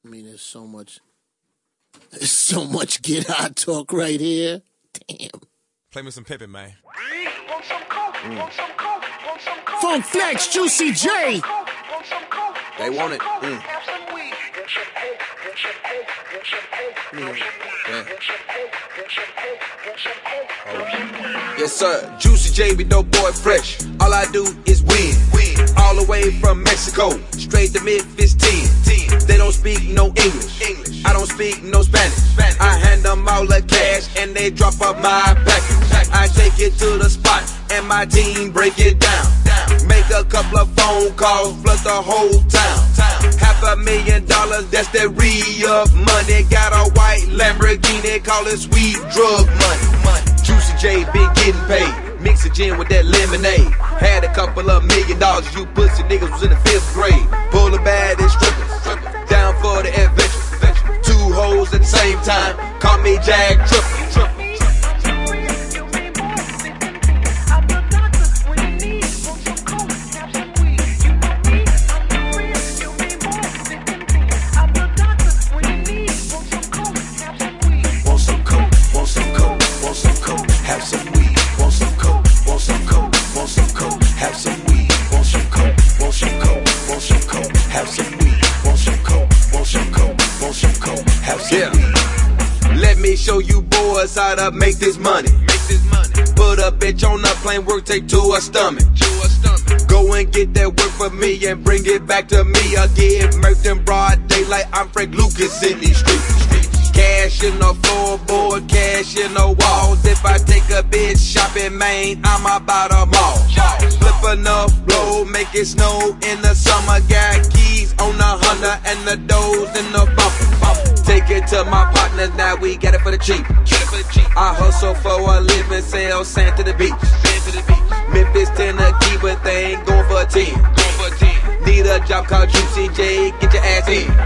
I mean, there's so much get high talk right here. Damn. Play me some Pippin, man. Funk Flex, Juicy J. They want it. Yes, sir. Juicy J be dope boy fresh. All I do is win. All the way from Mexico, straight to Memphis 10. They don't speak no English. I don't speak no Spanish. I hand them all the cash and they drop up my package. I take it to the spot and my team break it down. Make a couple of phone calls, flood the whole town. $500,000, that's that re-up money. Got a white Lamborghini, call it sweet drug money. Juicy J been getting paid, mix a gin with that lemonade. Had a couple of $1 million, you pussy niggas was in the 5th grade. Pull a bad and strippers, down for the adventure. 2 hoes at the same time, call me Jack Triple. Let me show you boys how to make this money. Put a bitch on a plane, work take to her stomach. Go and get that work for me and bring it back to me. I get murked in broad daylight, I'm Frank Lucas in these streets. Cash in the floorboard, cash in the walls. If I take a bitch shopping, man, I'm about a mall. Flip enough blow, make it snow in the summer. Got keys on the Honda and the doors in the bumper. Take it to my partners, now we got it for the cheap. I hustle for a living, sell sand to the beach. Memphis Tennessee, but they ain't going for a 10. Need a job called Juicy J, get your ass in.